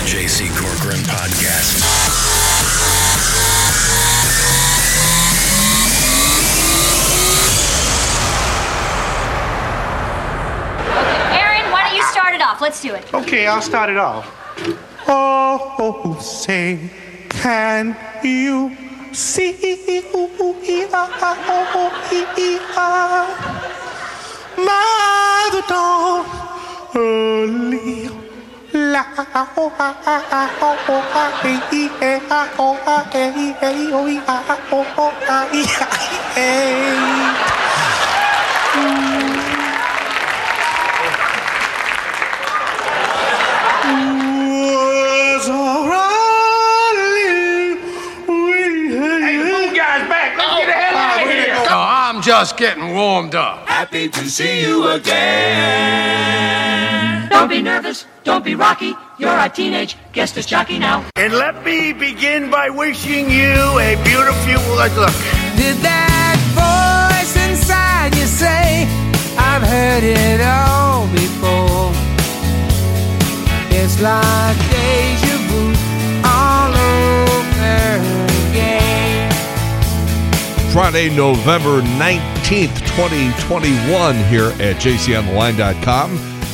J.C. Corcoran Podcast. Aaron, why don't you start it off? Let's do it. Okay, I'll start it off. Oh, say, can you see? Mother dawn early. I'm just getting warmed up. Happy to see you again. Don't be nervous, don't be rocky. You're a teenage guest as jockey now. And let me begin by wishing you a beautiful look. Did that voice inside you say, I've heard it all before? It's like deja vu all over again. Friday, November 19th, 2021 here at jconline.com.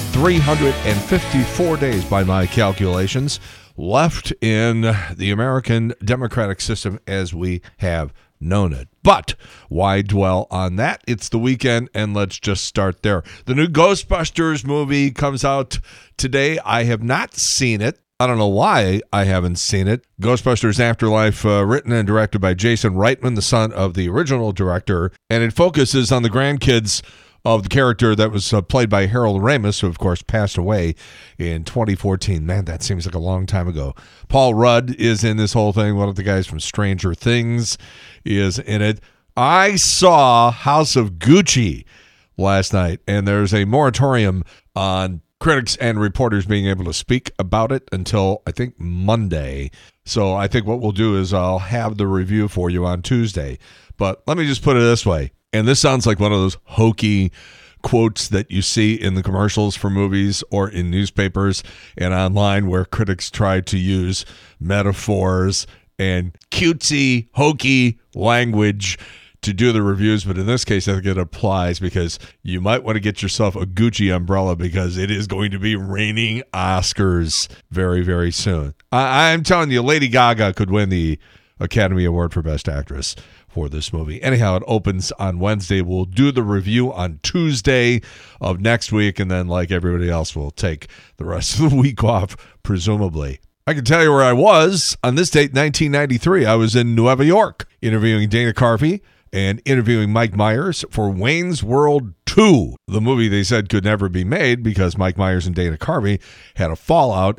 354 days by my calculations left in the American democratic system as we have known it. But why dwell on that? It's the weekend, and let's just start there. The new Ghostbusters movie comes out today. I have not seen it. I don't know why I haven't seen it. Ghostbusters Afterlife, written and directed by Jason Reitman, the son of the original director, and it focuses on the grandkids of the character that was played by Harold Ramis, who, of course, passed away in 2014. Man, that seems like a long time ago. Paul Rudd is in this whole thing. One of the guys from Stranger Things is in it. I saw House of Gucci last night, and there's a moratorium on critics and reporters being able to speak about it until, I think, Monday. So I think what we'll do is I'll have the review for you on Tuesday. But let me just put it this way. And this sounds like one of those hokey quotes that you see in the commercials for movies or in newspapers and online where critics try to use metaphors and cutesy, hokey language to do the reviews. But in this case, I think it applies because you might want to get yourself a Gucci umbrella because it is going to be raining Oscars very, very soon. I'm telling you, Lady Gaga could win the Academy Award for Best Actress for this movie. Anyhow, it opens on Wednesday. We'll do the review on Tuesday of next week, and then, like everybody else, we'll take the rest of the week off, presumably. I can tell you where I was. On this date, 1993, I was in Nueva York, interviewing Dana Carvey and interviewing Mike Myers for Wayne's World 2, the movie they said could never be made because Mike Myers and Dana Carvey had a fallout,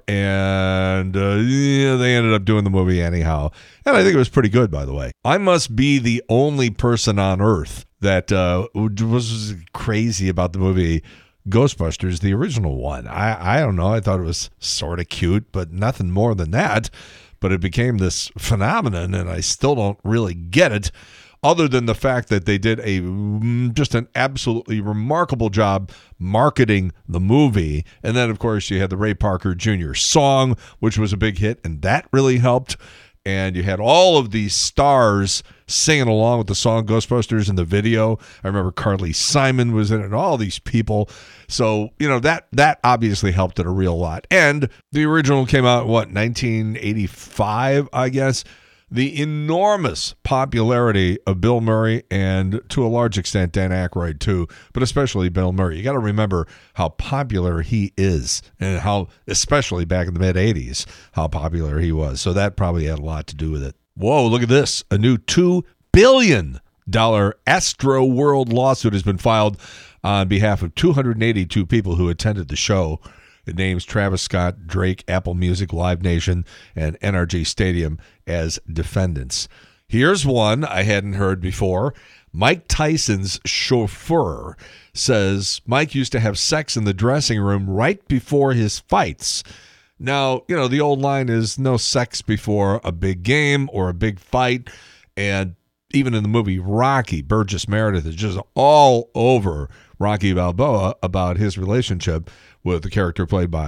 and they ended up doing the movie anyhow. And I think it was pretty good, by the way. I must be the only person on earth that was crazy about the movie Ghostbusters, the original one. I don't know. I thought it was sort of cute, but nothing more than that. But it became this phenomenon, and I still don't really get it, other than the fact that they did just an absolutely remarkable job marketing the movie. And then, of course, you had the Ray Parker Jr. song, which was a big hit, and that really helped. And you had all of these stars singing along with the song Ghostbusters in the video. I remember Carly Simon was in it, and all these people. So, that obviously helped it a real lot. And the original came out, 1985, I guess. The enormous popularity of Bill Murray and, to a large extent, Dan Aykroyd, too, but especially Bill Murray. You got to remember how popular he is and how, especially back in the mid-'80s, how popular he was. So that probably had a lot to do with it. Whoa, look at this. A new $2 billion Astroworld lawsuit has been filed on behalf of 282 people who attended the show. It names Travis Scott, Drake, Apple Music, Live Nation, and NRG Stadium as defendants. Here's one I hadn't heard before. Mike Tyson's chauffeur says Mike used to have sex in the dressing room right before his fights. Now, the old line is no sex before a big game or a big fight. And even in the movie Rocky, Burgess Meredith is just all over Rocky Balboa about his relationship with the character played by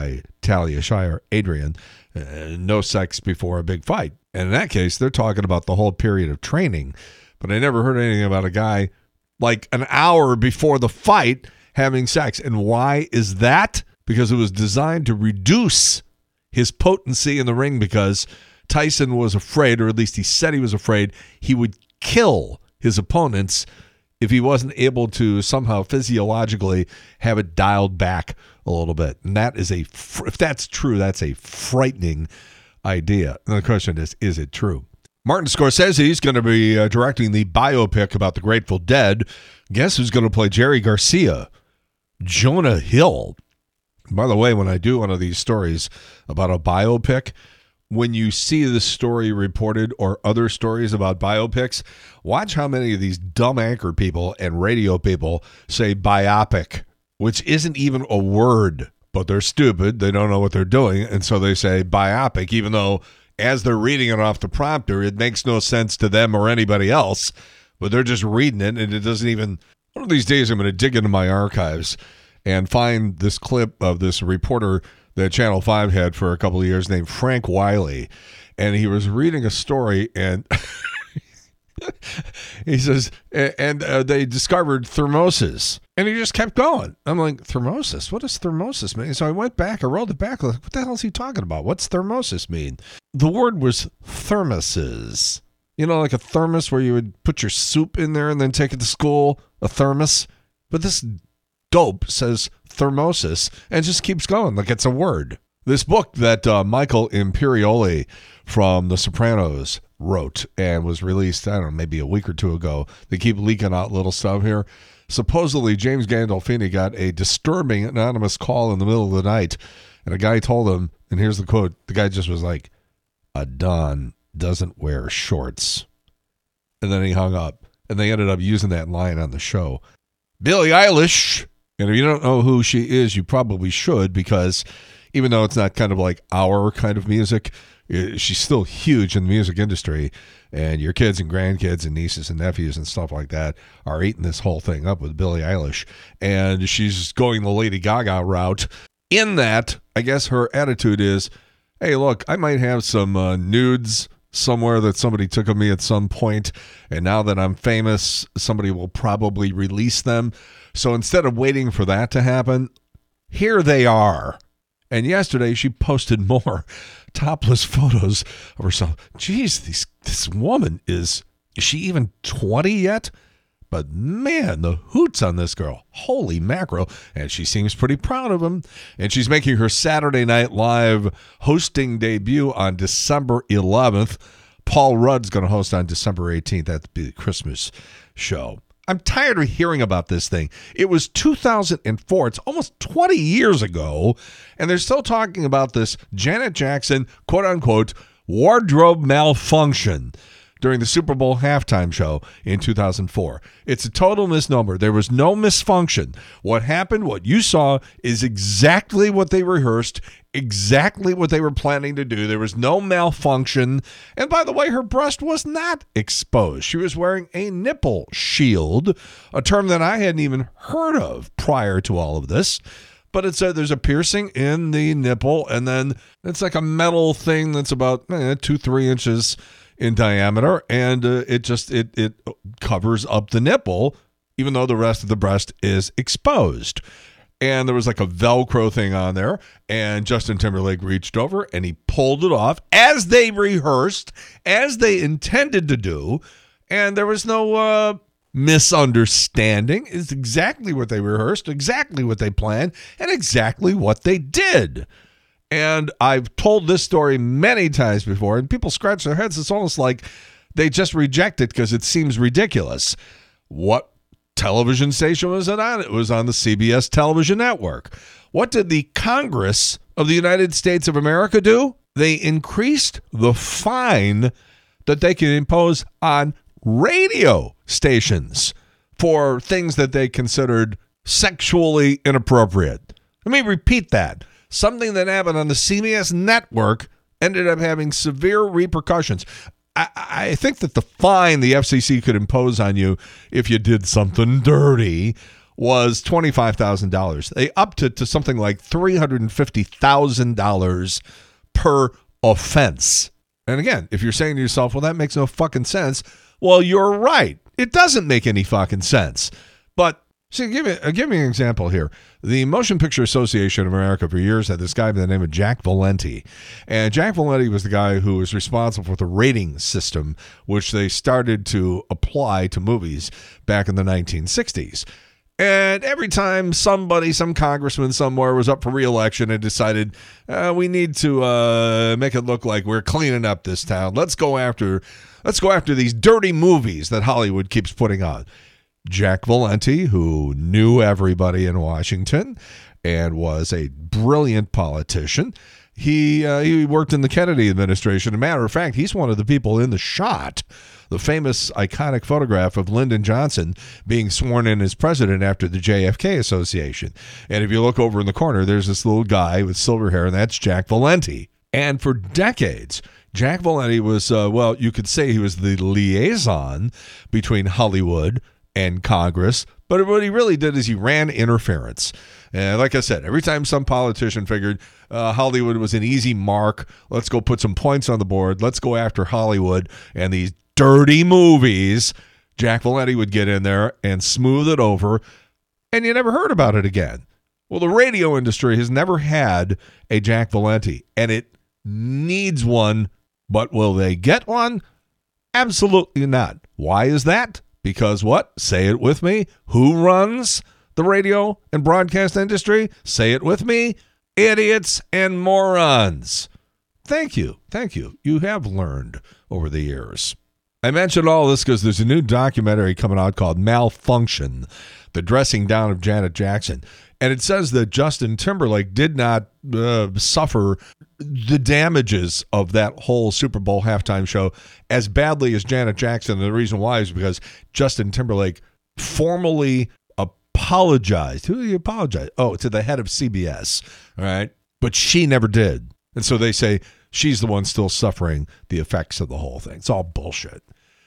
Talia Shire, Adrian, no sex before a big fight. And in that case, they're talking about the whole period of training. But I never heard anything about a guy like an hour before the fight having sex. And why is that? Because it was designed to reduce his potency in the ring, because Tyson was afraid, or at least he said he was afraid, he would kill his opponents if he wasn't able to somehow physiologically have it dialed back a little bit. And that is if that's true, that's a frightening idea. And the question is it true? Martin Scorsese is going to be directing the biopic about the Grateful Dead. Guess who's going to play Jerry Garcia? Jonah Hill. By the way, when I do one of these stories about a biopic, when you see this story reported or other stories about biopics, watch how many of these dumb anchor people and radio people say biopic, which isn't even a word, but they're stupid. They don't know what they're doing, and so they say biopic, even though as they're reading it off the prompter, it makes no sense to them or anybody else, but they're just reading it, and it doesn't even... One of these days I'm going to dig into my archives and find this clip of this reporter that Channel 5 had for a couple of years named Frank Wiley, and he was reading a story, and he says, and they discovered thermosis, and he just kept going. I'm like, thermosis? What does thermosis mean? So I went back, I rolled it back, like, what the hell is he talking about? What's thermosis mean? The word was thermoses. You know, like a thermos where you would put your soup in there and then take it to school, a thermos. But this dope says thermosis and just keeps going like it's a word. This book that Michael Imperioli from The Sopranos wrote and was released, I don't know, maybe a week or two ago. They keep leaking out little stuff here. Supposedly, James Gandolfini got a disturbing anonymous call in the middle of the night, and a guy told him, and here's the quote, the guy just was like, "A Don doesn't wear shorts." And then he hung up, and they ended up using that line on the show. Billie Eilish, and if you don't know who she is, you probably should, because even though it's not kind of like our kind of music, she's still huge in the music industry, and your kids and grandkids and nieces and nephews and stuff like that are eating this whole thing up with Billie Eilish, and she's going the Lady Gaga route. In that, I guess her attitude is, hey, look, I might have some nudes somewhere that somebody took of me at some point, and now that I'm famous, somebody will probably release them. So instead of waiting for that to happen, here they are. And yesterday she posted more topless photos of herself. Geez, this woman is she even 20 yet? But man, the hoots on this girl. Holy mackerel. And she seems pretty proud of him. And she's making her Saturday Night Live hosting debut on December 11th. Paul Rudd's going to host on December 18th. That'd be the Christmas show. I'm tired of hearing about this thing. It was 2004. It's almost 20 years ago. And they're still talking about this Janet Jackson, quote unquote, wardrobe malfunction during the Super Bowl halftime show in 2004. It's a total misnomer. There was no misfunction. What happened, what you saw, is exactly what they rehearsed, exactly what they were planning to do. There was no malfunction. And by the way, her breast was not exposed. She was wearing a nipple shield, a term that I hadn't even heard of prior to all of this. But it's there's a piercing in the nipple, and then it's like a metal thing that's about 2-3 inches in diameter, and it covers up the nipple, even though the rest of the breast is exposed. And there was like a Velcro thing on there, and Justin Timberlake reached over and he pulled it off as they rehearsed, as they intended to do, and there was no misunderstanding. It's exactly what they rehearsed, exactly what they planned, and exactly what they did. And I've told this story many times before, and people scratch their heads. It's almost like they just reject it because it seems ridiculous. What television station was it on? It was on the CBS television network. What did the Congress of the United States of America do? They increased the fine that they can impose on radio stations for things that they considered sexually inappropriate. Let me repeat that. Something that happened on the CBS network ended up having severe repercussions. I think that the fine the FCC could impose on you if you did something dirty was $25,000. They upped it to something like $350,000 per offense. And again, if you're saying to yourself, well, that makes no fucking sense, well, you're right. It doesn't make any fucking sense. But see, give me an example here. The Motion Picture Association of America for years had this guy by the name of Jack Valenti. And Jack Valenti was the guy who was responsible for the rating system, which they started to apply to movies back in the 1960s. And every time some congressman somewhere was up for re-election and decided, we need to make it look like we're cleaning up this town. Let's go after these dirty movies that Hollywood keeps putting on. Jack Valenti, who knew everybody in Washington and was a brilliant politician, he worked in the Kennedy administration. As a matter of fact, he's one of the people in the shot, the famous iconic photograph of Lyndon Johnson being sworn in as president after the JFK Association. And if you look over in the corner, there's this little guy with silver hair, and that's Jack Valenti. And for decades, Jack Valenti was, you could say he was the liaison between Hollywood and Congress, but what he really did is he ran interference. And like I said, every time some politician figured Hollywood was an easy mark, let's go put some points on the board, let's go after Hollywood and these dirty movies, Jack Valenti would get in there and smooth it over, and you never heard about it again. Well, the radio industry has never had a Jack Valenti, and it needs one, but will they get one? Absolutely not. Why is that? Because what? Say it with me. Who runs the radio and broadcast industry? Say it with me. Idiots and morons. Thank you. Thank you. You have learned over the years. I mentioned all this because there's a new documentary coming out called Malfunction, the dressing down of Janet Jackson. And it says that Justin Timberlake did not suffer the damages of that whole Super Bowl halftime show as badly as Janet Jackson. And the reason why is because Justin Timberlake formally apologized. Who did he apologize? Oh, to the head of CBS. All right. But she never did. And so they say she's the one still suffering the effects of the whole thing. It's all bullshit.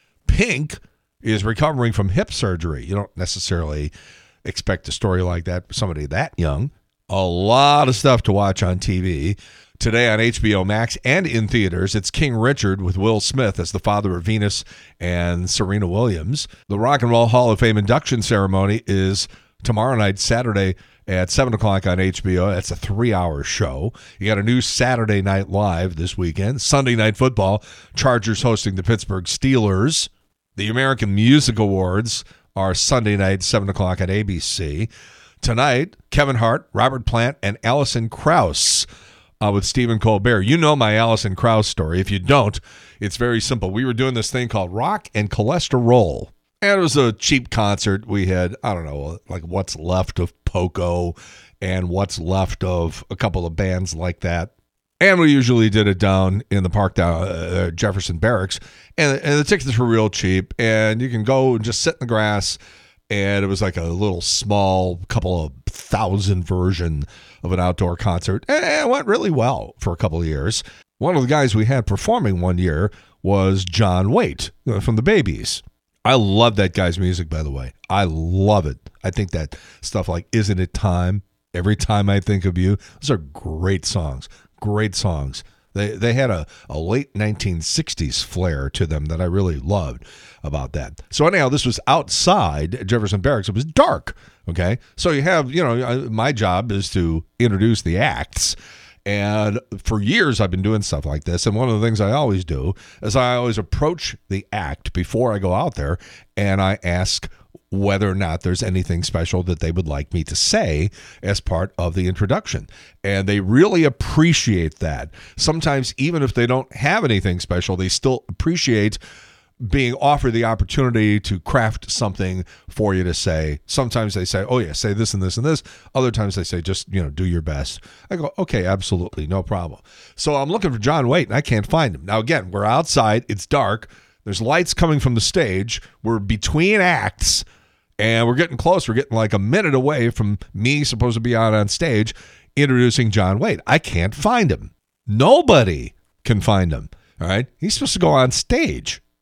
Pink is recovering from hip surgery. You don't necessarily expect a story like that for somebody that young. A lot of stuff to watch on TV. Today on HBO Max and in theaters, it's King Richard with Will Smith as the father of Venus and Serena Williams. The Rock and Roll Hall of Fame induction ceremony is tomorrow night, Saturday, at 7 o'clock on HBO. That's a 3-hour show. You got a new Saturday Night Live this weekend. Sunday Night Football, Chargers hosting the Pittsburgh Steelers. The American Music Awards are Sunday night, 7 o'clock on ABC. Tonight, Kevin Hart, Robert Plant, and Alison Krauss with Stephen Colbert. You know my Alison Krauss story. If you don't, it's very simple. We were doing this thing called Rock and Cholesterol. And it was a cheap concert. We had, I don't know, like what's left of Poco and what's left of a couple of bands like that. And we usually did it down in the park down Jefferson Barracks. And the tickets were real cheap. And you can go and just sit in the grass. And it was like a little small, couple of thousand version of an outdoor concert. And it went really well for a couple of years. One of the guys we had performing one year was John Waite from the Babies. I love that guy's music, by the way. I love it. I think that stuff like Isn't It Time, Every Time I Think of You, those are great songs. Great songs. They had a late 1960s flair to them that I really loved about that. So anyhow, this was outside Jefferson Barracks. It was dark, okay? So you have, my job is to introduce the acts. And for years, I've been doing stuff like this. And one of the things I always do is I always approach the act before I go out there, and I ask whether or not there's anything special that they would like me to say as part of the introduction. And they really appreciate that. Sometimes, even if they don't have anything special, they still appreciate being offered the opportunity to craft something for you to say. Sometimes they say, oh yeah, say this and this and this. Other times they say, just, do your best. I go, okay, absolutely, no problem. So I'm looking for John Waite and I can't find him. Now again, we're outside, it's dark, there's lights coming from the stage, we're between acts, and we're getting close. We're getting like a minute away from me supposed to be out on stage introducing John Waite. I can't find him. Nobody can find him, all right? He's supposed to go on stage.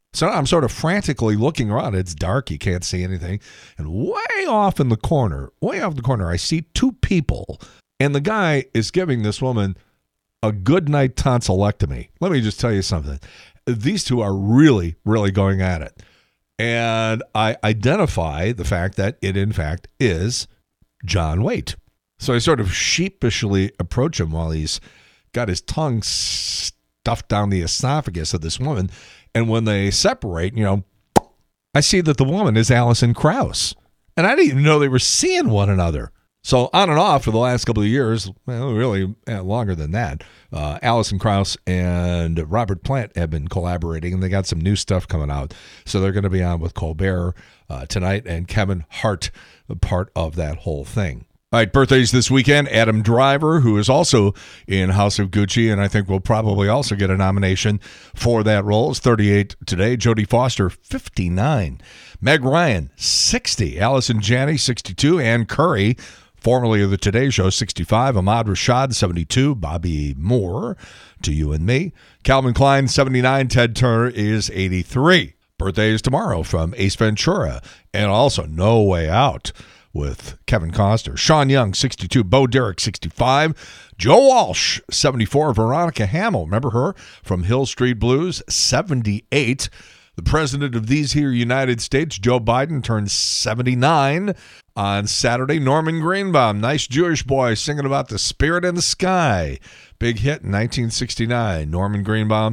So I'm sort of frantically looking around. It's dark. You can't see anything. And way off in the corner, I see two people. And the guy is giving this woman a goodnight tonsillectomy. Let me just tell you something. These two are really, really going at it. And I identify the fact that it, in fact, is John Waite. So I sort of sheepishly approach him while he's got his tongue stuffed down the esophagus of this woman. And when they separate, I see that the woman is Alison Krauss. And I didn't even know they were seeing one another. So on and off for the last couple of years, well, really longer than that, Alison Krauss and Robert Plant have been collaborating, and they got some new stuff coming out. So they're going to be on with Colbert tonight, and Kevin Hart, part of that whole thing. All right, birthdays this weekend. Adam Driver, who is also in House of Gucci, and I think will probably also get a nomination for that role, is 38 today. Jodie Foster, 59. Meg Ryan, 60. Allison Janney, 62. Ann Curry, formerly of the Today Show, 65. Ahmad Rashad, 72. Bobby Moore, to you and me. Calvin Klein, 79. Ted Turner is 83. Birthdays tomorrow from Ace Ventura, and also No Way Out with Kevin Costner. Sean Young, 62. Bo Derek, 65. Joe Walsh, 74. Veronica Hamill, remember her from Hill Street Blues, 78. The president of these here United States, Joe Biden, turned 79 on Saturday. Norman Greenbaum, nice Jewish boy singing about the spirit in the sky. Big hit in 1969. Norman Greenbaum,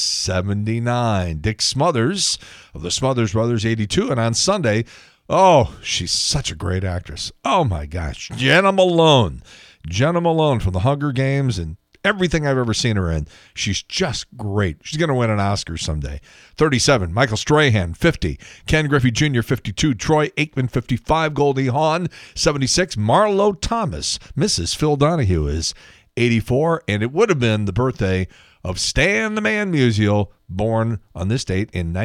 79. Dick Smothers of the Smothers Brothers, 82. And on Sunday, oh, she's such a great actress. Oh, my gosh. Jenna Malone. Jenna Malone from The Hunger Games and everything I've ever seen her in. She's just great. She's going to win an Oscar someday. 37, Michael Strahan, 50. Ken Griffey Jr., 52. Troy Aikman, 55. Goldie Hawn, 76. Marlo Thomas, Mrs. Phil Donahue, is 84. And it would have been the birthday of Stan the Man Musial, born on this date in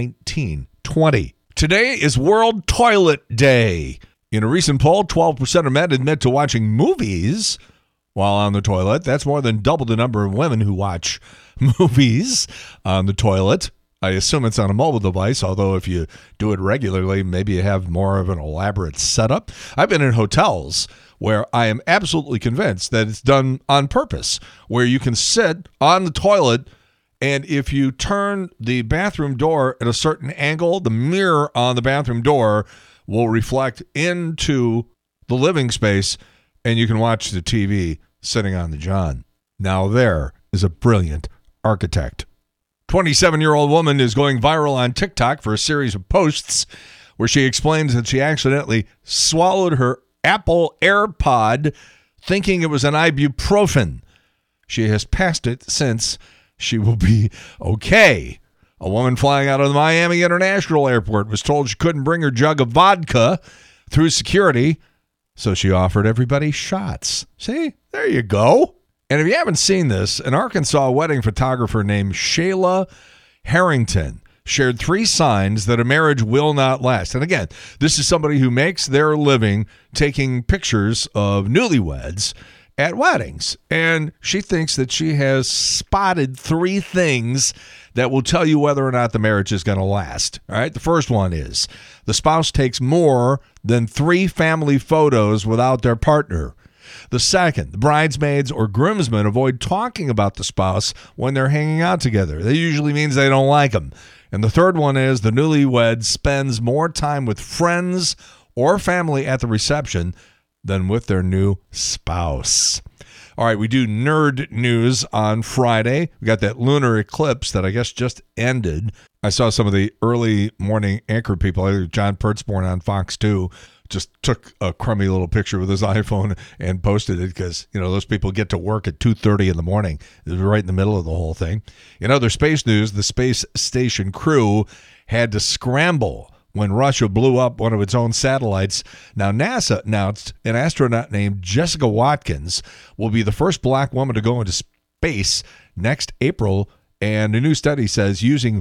1920. Today is World Toilet Day. In a recent poll, 12% of men admit to watching movies while on the toilet. That's more than double the number of women who watch movies on the toilet. I assume it's on a mobile device, although if you do it regularly, maybe you have more of an elaborate setup. I've been in hotels where I am absolutely convinced that it's done on purpose, where you can sit on the toilet, and if you turn the bathroom door at a certain angle, the mirror on the bathroom door will reflect into the living space, and you can watch the TV sitting on the john. Now there is a brilliant architect. 27-year-old woman is going viral on TikTok for a series of posts where she explains that she accidentally swallowed her Apple AirPod thinking it was an ibuprofen. She has passed it since. She will be okay. A woman flying out of the Miami International Airport was told she couldn't bring her jug of vodka through security, so she offered everybody shots. See, there you go. And if you haven't seen this, an Arkansas wedding photographer named Shayla Harrington shared 3 signs that a marriage will not last. And again, this is somebody who makes their living taking pictures of newlyweds at weddings. And she thinks that she has spotted 3 things that will tell you whether or not the marriage is going to last. All right. The first one is the spouse takes more than 3 family photos without their partner. The second, the bridesmaids or groomsmen avoid talking about the spouse when they're hanging out together. That usually means they don't like them. And the third one is the newlywed spends more time with friends or family at the reception than with their new spouse. All right, we do nerd news on Friday. We got that lunar eclipse that I guess just ended. I saw some of the early morning anchor people, John Pertzborn on Fox 2, just took a crummy little picture with his iPhone and posted it because, those people get to work at 2:30 in the morning. It was right in the middle of the whole thing. In other space news, the space station crew had to scramble when Russia blew up one of its own satellites. Now, NASA announced an astronaut named Jessica Watkins will be the first black woman to go into space next April. And a new study says using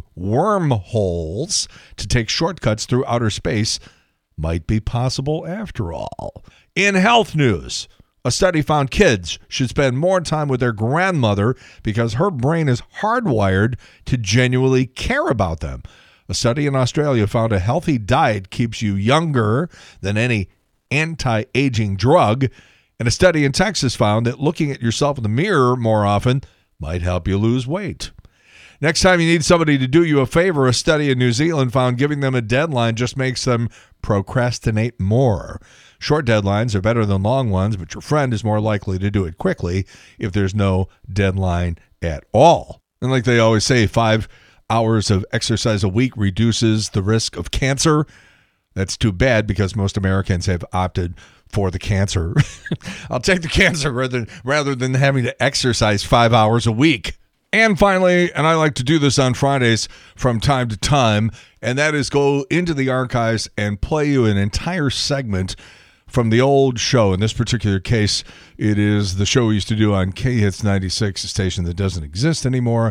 wormholes to take shortcuts through outer space might be possible after all. In health news, a study found kids should spend more time with their grandmother because her brain is hardwired to genuinely care about them. A study in Australia found a healthy diet keeps you younger than any anti-aging drug. And a study in Texas found that looking at yourself in the mirror more often might help you lose weight. Next time you need somebody to do you a favor, a study in New Zealand found giving them a deadline just makes them procrastinate more. Short deadlines are better than long ones, but your friend is more likely to do it quickly if there's no deadline at all. And like they always say, 5 hours of exercise a week reduces the risk of cancer. That's too bad because most Americans have opted for the cancer. I'll take the cancer rather than having to exercise 5 hours a week. And finally, and I like to do this on Fridays from time to time, and that is go into the archives and play you an entire segment from the old show. In this particular case, it is the show we used to do on K-Hits 96, a station that doesn't exist anymore.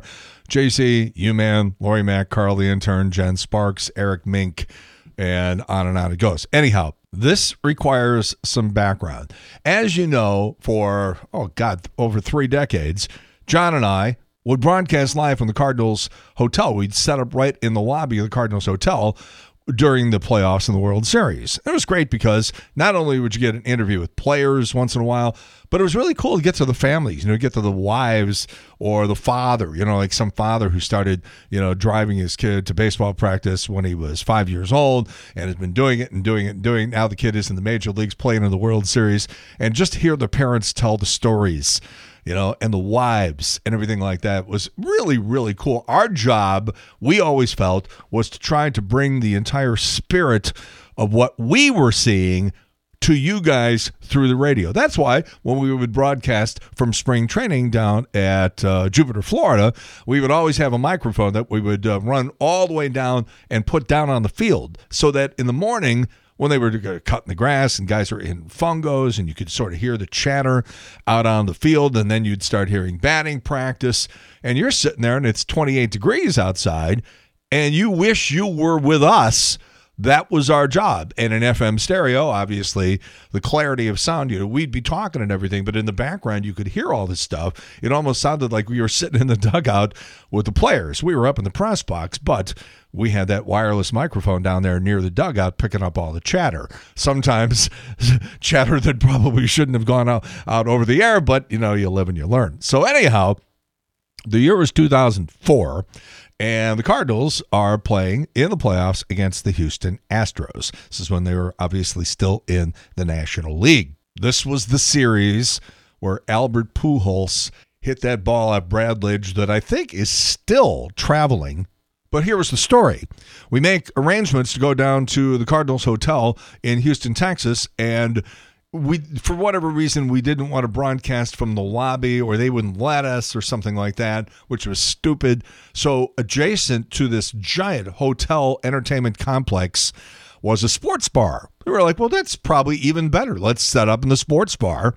JC, U-Man, Lori Mack, Carl the Intern, Jen Sparks, Eric Mink, and on it goes. Anyhow, this requires some background. As you know, for, over 3 decades, John and I would broadcast live from the Cardinals Hotel. We'd set up right in the lobby of the Cardinals Hotel during the playoffs and the World Series. It was great because not only would you get an interview with players once in a while, but it was really cool to get to the families, get to the wives or the father, like some father who started, driving his kid to baseball practice when he was 5 years old and has been doing it. Now the kid is in the major leagues playing in the World Series, and just hear the parents tell the stories, and the wives and everything like that was really, really cool. Our job, we always felt, was to try to bring the entire spirit of what we were seeing to you guys through the radio. That's why when we would broadcast from spring training down at Jupiter, Florida, we would always have a microphone that we would run all the way down and put down on the field so that in the morning, when they were cutting the grass and guys were in fungos and you could sort of hear the chatter out on the field, and then you'd start hearing batting practice, and you're sitting there and it's 28 degrees outside and you wish you were with us. That was our job. And in FM stereo, obviously, the clarity of sound, we'd be talking and everything, but in the background, you could hear all this stuff. It almost sounded like we were sitting in the dugout with the players. We were up in the press box, but we had that wireless microphone down there near the dugout picking up all the chatter. Sometimes chatter that probably shouldn't have gone out over the air, but, you live and you learn. So anyhow, the year was 2004. And the Cardinals are playing in the playoffs against the Houston Astros. This is when they were obviously still in the National League. This was the series where Albert Pujols hit that ball at Bradledge that I think is still traveling. But here was the story. We make arrangements to go down to the Cardinals Hotel in Houston, Texas, and we, for whatever reason, we didn't want to broadcast from the lobby, or they wouldn't let us or something like that, which was stupid. So adjacent to this giant hotel entertainment complex was a sports bar. We were like, well, that's probably even better. Let's set up in the sports bar.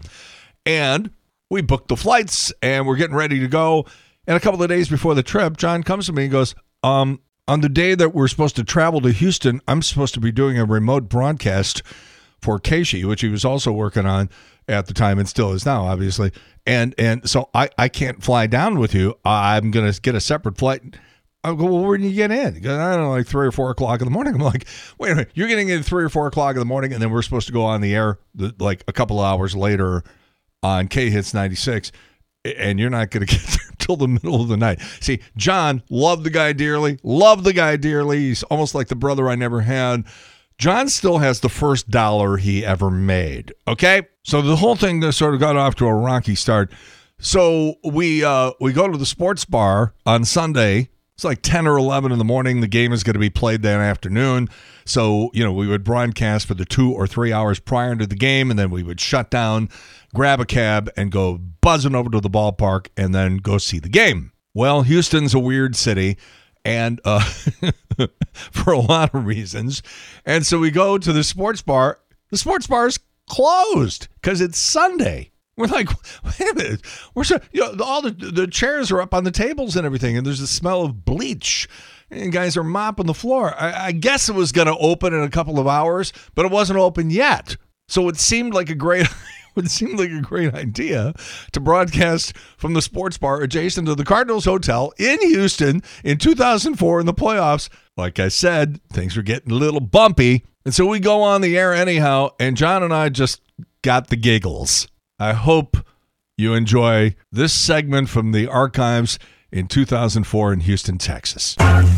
And we booked the flights and we're getting ready to go. And a couple of days before the trip, John comes to me and goes, on the day that we're supposed to travel to Houston, I'm supposed to be doing a remote broadcast for KSHE, which he was also working on at the time and still is now, obviously. And so I can't fly down with you. I'm going to get a separate flight. I go, well, where do you get in? He goes, I don't know, like 3 or 4 o'clock in the morning. I'm like, wait a minute, you're getting in 3 or 4 o'clock in the morning, and then we're supposed to go on the air like a couple of hours later on K-Hits 96, and you're not going to get there until the middle of the night. See, John loved the guy dearly. He's almost like the brother I never had. John still has the first dollar he ever made, okay? So the whole thing sort of got off to a rocky start. So we go to the sports bar on Sunday. It's like 10 or 11 in the morning. The game is going to be played that afternoon. So, we would broadcast for the 2 or 3 hours prior to the game, and then we would shut down, grab a cab, and go buzzing over to the ballpark and then go see the game. Well, Houston's a weird city. And for a lot of reasons. And so we go to the sports bar. The sports bar is closed because it's Sunday. We're like, wait a minute. All the chairs are up on the tables and everything, and there's a smell of bleach. And guys are mopping the floor. I guess it was going to open in a couple of hours, but it wasn't open yet. So it seemed like a great It seemed like a great idea to broadcast from the sports bar adjacent to the Cardinals Hotel in Houston in 2004 in the playoffs. Like I said, things were getting a little bumpy. And so we go on the air anyhow, and John and I just got the giggles. I hope you enjoy this segment from the archives in 2004 in Houston, Texas.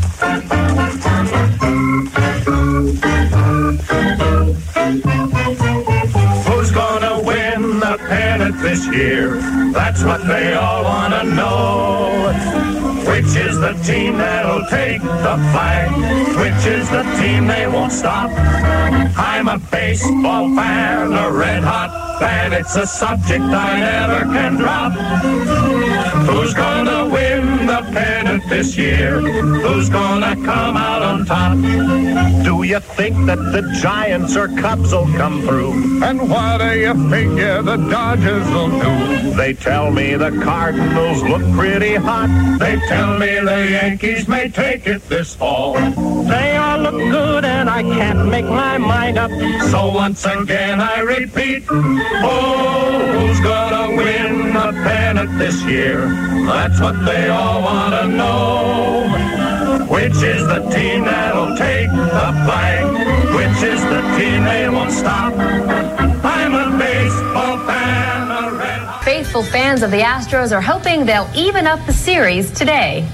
Who's gonna win the pennant this year? That's what they all wanna know. Which is the team that'll take the flag? Which is the team they won't stop? I'm a baseball fan, a red-hot fan. It's a subject I never can drop. Who's gonna win the pennant this year? Who's gonna come out on top? Do you think that the Giants or Cubs will come through? And what do you figure the Dodgers will do? They tell me the Cardinals look pretty hot. They tell me the Yankees may take it this fall. They all look good and I can't make my mind up. So once again I repeat, oh, who's gonna win the pennant this year? That's what they all want to know. Which is the team that'll take the flag? Which is the team they won't stop? I'm a baseball fan, a red hot. Faithful fans of the Astros are hoping they'll even up the series today.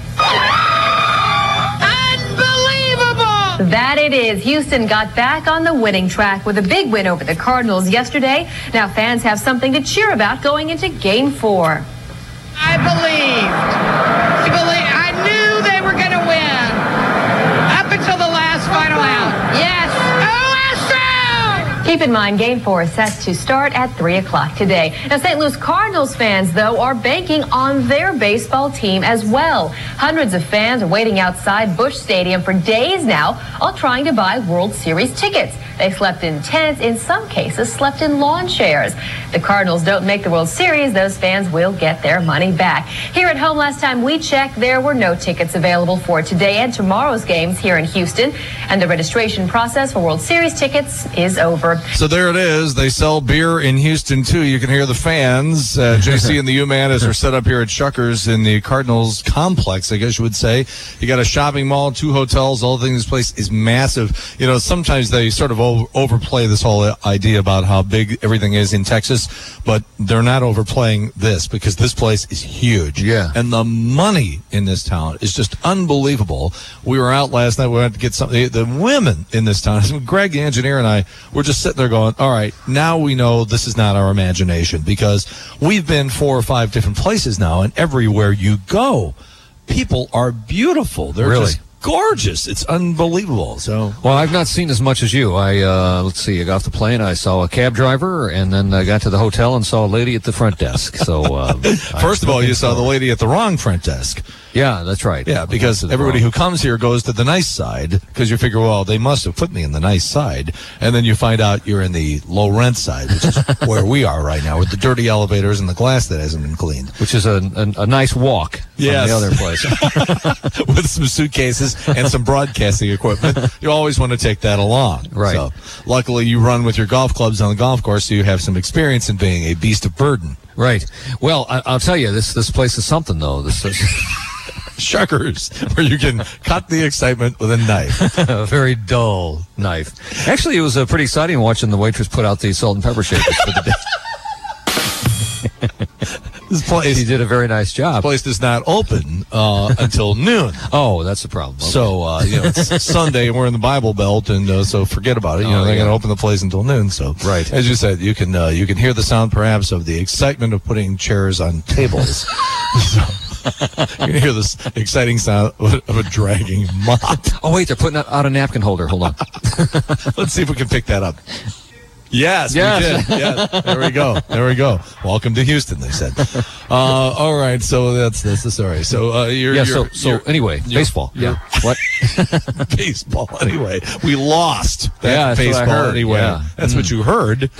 Unbelievable! That it is. Houston got back on the winning track with a big win over the Cardinals yesterday. Now fans have something to cheer about going into Game 4. I knew they were going to win. Up until the last final out. Yes. Keep in mind, Game 4 is set to start at 3 o'clock today. Now, St. Louis Cardinals fans, though, are banking on their baseball team as well. Hundreds of fans are waiting outside Busch Stadium for days now, all trying to buy World Series tickets. They slept in tents, in some cases slept in lawn chairs. The Cardinals don't make the World Series, those fans will get their money back. Here at home, last time we checked, there were no tickets available for today and tomorrow's games here in Houston, and the registration process for World Series tickets is over. So there it is. They sell beer in Houston, too. You can hear the fans. JC and the U-Manas are set up here at Shuckers in the Cardinals complex, I guess you would say. You got a shopping mall, 2 hotels, all things. This place is massive. You know, sometimes they sort of overplay this whole idea about how big everything is in Texas, but they're not overplaying this because this place is huge. Yeah. And the money in this town is just unbelievable. We were out last night. We went to get something. The women in this town, Greg, the engineer, and I were just sitting there going, all right, now we know this is not our imagination because we've been 4 or 5 different places now, and everywhere you go, people are beautiful. They're Really? just gorgeous. It's unbelievable. So, Well, I've not seen as much as you. I got off the plane. I saw a cab driver, and then I got to the hotel and saw a lady at the front desk. So, first of all, you saw the lady at the wrong front desk. Yeah, that's right. Yeah, because everybody who comes here goes to the nice side because you figure, well, they must have put me in the nice side. And then you find out you're in the low rent side, which is where we are right now with the dirty elevators and the glass that hasn't been cleaned. Which is a nice walk from the other place. With some suitcases and some broadcasting equipment. You always want to take that along. Right. So, luckily, you run with your golf clubs on the golf course, so you have some experience in being a beast of burden. Right. Well, I'll tell you, this place is something, though. This is Shuckers, where you can cut the excitement with a knife. a very dull knife. Actually, it was pretty exciting watching the waitress put out the salt and pepper shakers for the day. This place, He did a very nice job. This place does not open until noon. Oh, that's the problem. Okay. So, it's Sunday and we're in the Bible Belt, and so forget about it. They're going to open the place until noon. So, right. As you said, you can hear the sound perhaps of the excitement of putting chairs on tables. You can hear this exciting sound of a dragging mop. Oh, wait, they're putting out a napkin holder. Hold on. Let's see if we can pick that up. Yes, Yes. we did. Yeah, there we go. There we go. Welcome to Houston, they said. All right, so that's the story. So anyway, baseball. Yeah. What? Baseball. Anyway, we lost. Yeah, that's baseball. what I heard. Anyway, Yeah. that's what you heard.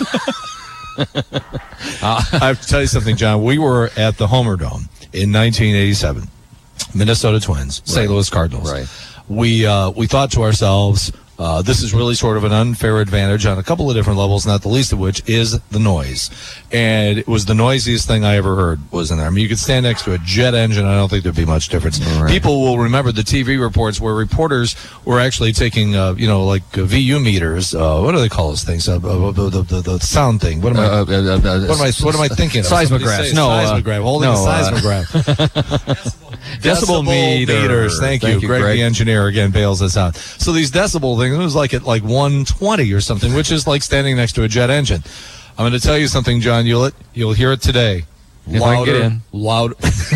I have to tell you something, John. We were at the Homer Dome in 1987. Minnesota Twins, St. Louis Cardinals. Right. We thought to ourselves, This is really sort of an unfair advantage on a couple of different levels, not the least of which is the noise. And it was the noisiest thing I ever heard was in there. I mean, you could stand next to a jet engine. I don't think there'd be much difference. Right. People will remember the TV reports where reporters were actually taking, like VU meters. What do they call those things? The sound thing. What am I thinking of? Seismograph. Seismograph. Holding a seismograph. Decibel meters. Thank you. Greg, the engineer, again, bails us out. So these decibel things, it was like at 120 or something, which is like standing next to a jet engine. I'm going to tell you something, John Hewlett. You'll hear it today. If I can get in. Louder.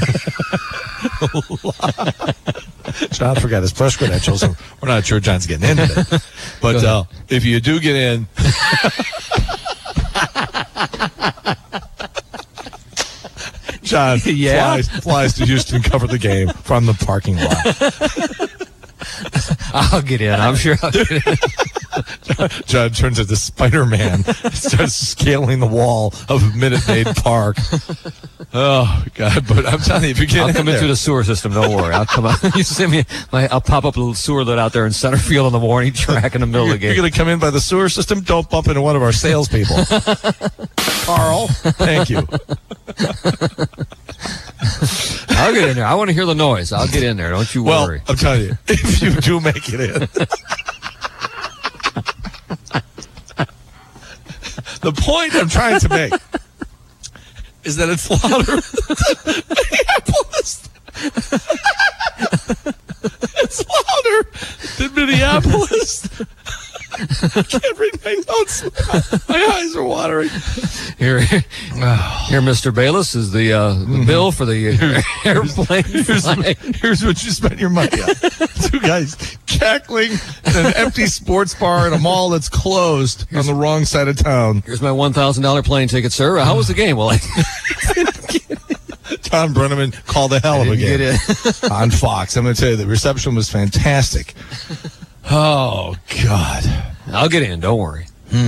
John forgot his press credentials. We're not sure John's getting into it. But if you do get in... John flies to Houston, cover the game from the parking lot. I'll get in. I'm sure I'll get in. John turns into Spider-Man, starts scaling the wall of Minute Maid Park. Oh, God. But I'm telling you, if you get I'll come in through the sewer system. Don't worry. I'll come out. You send me I'll pop up a little sewer lit out there in center field on the warning track in the middle of the game. You're going to come in by the sewer system? Don't bump into one of our salespeople. Carl, thank you. I'll get in there. I want to hear the noise. I'll get in there. Don't you worry. Well, I'm telling you, if you do make it in. The point I'm trying to make is that it's louder than Minneapolis. It's louder than Minneapolis. I can't read my notes. My eyes are watering. Here, Mr. Bayless, is the bill for the airplane. Here's what you spent your money on. Two guys cackling in an empty sports bar in a mall that's closed on the wrong side of town. Here's my $1,000 plane ticket, sir. How was the game? Well, Tom Brenneman called the hell of a game on Fox. I'm going to tell you, the reception was fantastic. Oh, God. I'll get in. Don't worry.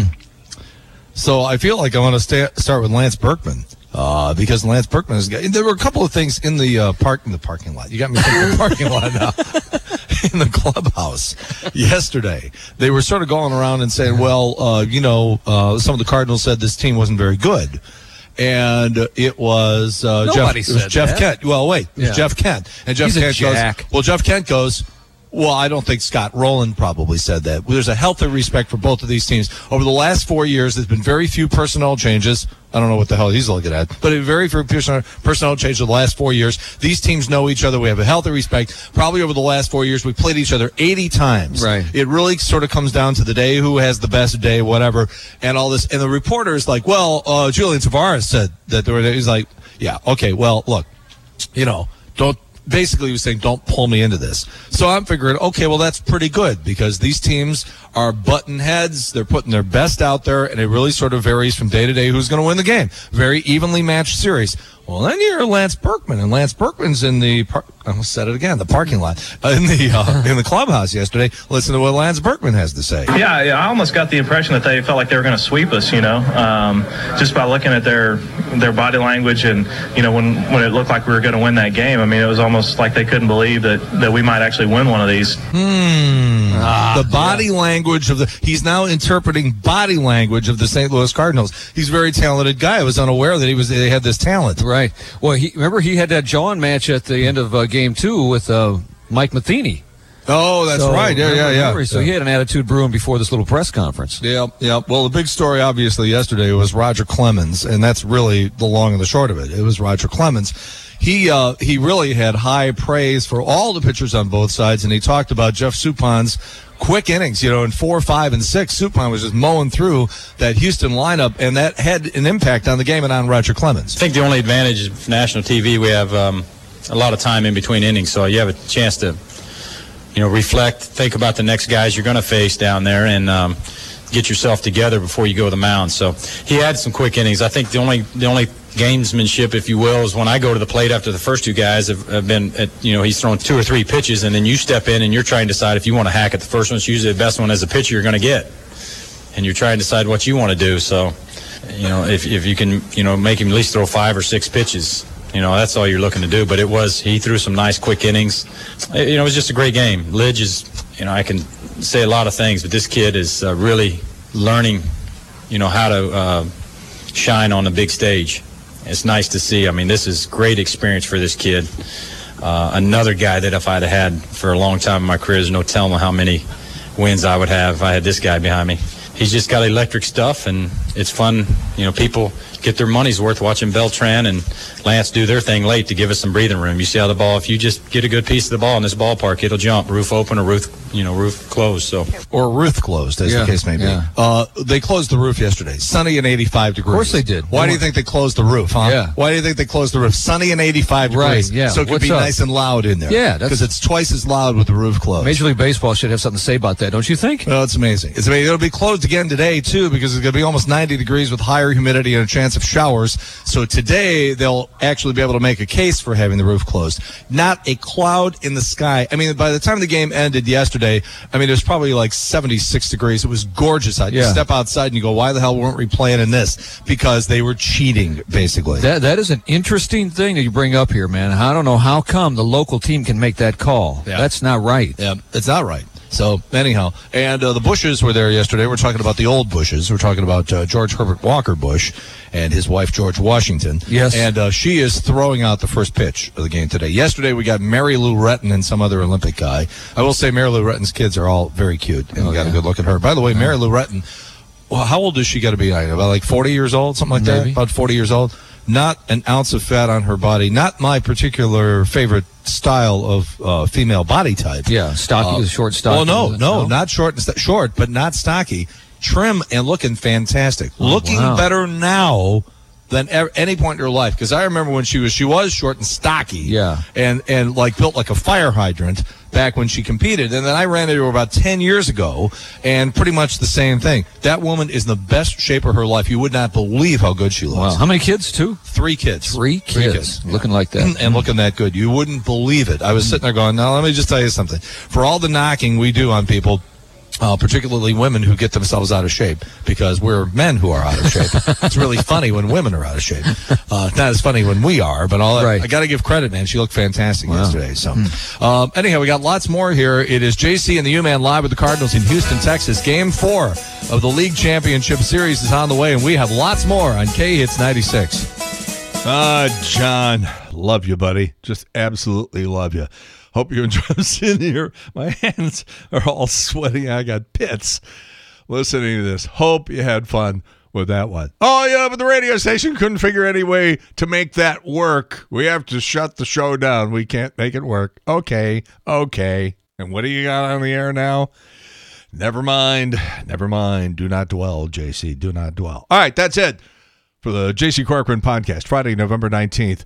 So I feel like I want to start with Lance Berkman because Lance Berkman is. There were a couple of things in the parking lot. You got me thinking the parking lot now. In the clubhouse yesterday, they were sort of going around and saying, "Well, some of the Cardinals said this team wasn't very good." And it was Jeff Kent. Well, wait, it was Jeff Kent. And Jeff Kent goes, Jeff Kent goes, well, I don't think Scott Rowland probably said that. There's a healthy respect for both of these teams. Over the last 4 years, there's been very few personnel changes. I don't know what the hell he's looking at, but very few personnel changes in the last 4 years. These teams know each other. We have a healthy respect. Probably over the last 4 years, we've played each other 80 times. Right. It really sort of comes down to the day, who has the best day, whatever, and all this. And the reporter is like, well, Julian Tavares said that there were. He's like, yeah, okay, well, look, don't. Basically, he was saying, don't pull me into this. So I'm figuring, okay, well, that's pretty good because these teams are button heads. They're putting their best out there, and it really sort of varies from day to day who's going to win the game. Very evenly matched series. Well, then you're Lance Berkman, and Lance Berkman's in the I almost said it again, the parking lot in the clubhouse yesterday. Listen to what Lance Berkman has to say. Yeah, I almost got the impression that they felt like they were going to sweep us. Just by looking at their body language, and when it looked like we were going to win that game. I mean, it was almost like they couldn't believe that we might actually win one of these. The body language he's now interpreting body language of the St. Louis Cardinals. He's a very talented guy. I was unaware that they had this talent. Right. Well, remember he had that John match at the end of Game 2 with Mike Matheny. Oh, that's right. Yeah. So he had an attitude brewing before this little press conference. Yeah. Well, the big story, obviously, yesterday was Roger Clemens, and that's really the long and the short of it. It was Roger Clemens. He really had high praise for all the pitchers on both sides, and he talked about Jeff Supan's quick innings, in 4, 5, and 6. Supan was just mowing through that Houston lineup, and that had an impact on the game and on Roger Clemens. I think the only advantage of national TV, we have a lot of time in between innings, so you have a chance to, reflect, think about the next guys you're going to face down there, and get yourself together before you go to the mound. So he had some quick innings. I think the only gamesmanship, if you will, is when I go to the plate after the first two guys have been he's thrown 2 or 3 pitches, and then you step in and you're trying to decide if you want to hack at the first one. It's usually the best one as a pitcher you're going to get, and you're trying to decide what you want to do. So if you can make him at least throw 5 or 6 pitches, that's all you're looking to do. But he threw some nice quick innings. It was just a great game. Lidge is I can say a lot of things, but this kid is really learning, how to shine on the big stage. It's nice to see. I mean, this is great experience for this kid. Another guy that if I'd had for a long time in my career, there's no telling how many wins I would have if I had this guy behind me. He's just got electric stuff, and it's fun. People get their money's worth watching Beltran and Lance do their thing late to give us some breathing room. You see how the ball, if you just get a good piece of the ball in this ballpark, it'll jump, roof open or roof closed. So, or roof closed, as the case may be. Yeah. They closed the roof yesterday. Sunny and 85 degrees. Of course they did. Why do you think they closed the roof, huh? Yeah. Why do you think they closed the roof? Sunny and 85 degrees. Right, yeah. So it could be nice and loud in there. Yeah. Because it's twice as loud with the roof closed. Major League Baseball should have something to say about that, don't you think? Well, it's amazing. It's amazing. It'll be closed again today, too, because it's going to be almost 90 degrees with higher humidity and a chance of showers. So today, they'll actually be able to make a case for having the roof closed. Not a cloud in the sky. I mean, by the time the game ended yesterday, it was probably like 76 degrees. It was gorgeous out. You step outside and you go, why the hell weren't we playing in this? Because they were cheating, basically. That is an interesting thing that you bring up here, man. I don't know how come the local team can make that call. Yeah. That's not right. Yeah, it's not right. So, anyhow, and the Bushes were there yesterday. We're talking about the old Bushes. We're talking about George Herbert Walker Bush and his wife, George Washington. Yes. And she is throwing out the first pitch of the game today. Yesterday, we got Mary Lou Retton and some other Olympic guy. I will say Mary Lou Retton's kids are all very cute, and we got a good look at her. By the way, Mary Lou Retton, well, how old is she got to be? About like 40 years old, something like that? About 40 years old. Not an ounce of fat on her body. Not my particular favorite style of female body type. Yeah, stocky, short, stocky. Well, no, not short, short, but not stocky. Trim and looking fantastic. Looking better now than any point in her life. Because I remember when she was short and stocky. Yeah. And like built like a fire hydrant back when she competed. And then I ran into her about 10 years ago, and pretty much the same thing. That woman is in the best shape of her life. You would not believe how good she looks. Wow. How many kids, too? 3 kids. 3 kids. Looking like that. And looking that good. You wouldn't believe it. I was sitting there going, now let me just tell you something. For all the knocking we do on people, particularly women who get themselves out of shape, because we're men who are out of shape. It's really funny when women are out of shape. Not as funny when we are, but I got to give credit, man. She looked fantastic yesterday. So, anyhow, we got lots more here. It is JC and the U-Man live with the Cardinals in Houston, Texas. Game 4 of the League Championship Series is on the way, and we have lots more on K-Hits 96. John, love you, buddy. Just absolutely love you. Hope you enjoy sitting here. My hands are all sweaty. I got pits listening to this. Hope you had fun with that one. Oh, yeah, but the radio station couldn't figure any way to make that work. We have to shut the show down. We can't make it work. Okay. And what do you got on the air now? Never mind. Do not dwell, JC. Do not dwell. All right, that's it for the JC Corcoran podcast. Friday, November 19th.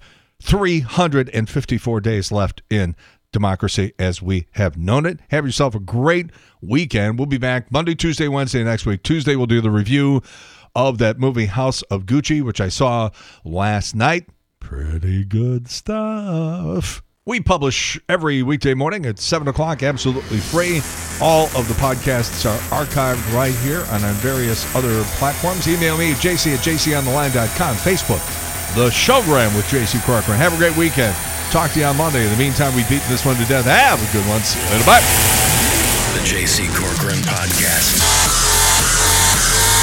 354 days left in democracy as we have known it. Have yourself a great weekend. We'll be back Monday, Tuesday, Wednesday next week. Tuesday, we'll do the review of that movie House of Gucci, which I saw last night. Pretty good stuff. We publish every weekday morning at 7 o'clock, absolutely free. All of the podcasts are archived right here and on various other platforms. Email me, jc@jcontheline.com. Facebook, The Showgram with JC Corcoran. Have a great weekend. Talk to you on Monday. In the meantime, we beat this one to death. Have a good one. See you later. Bye. The JC Corcoran Podcast.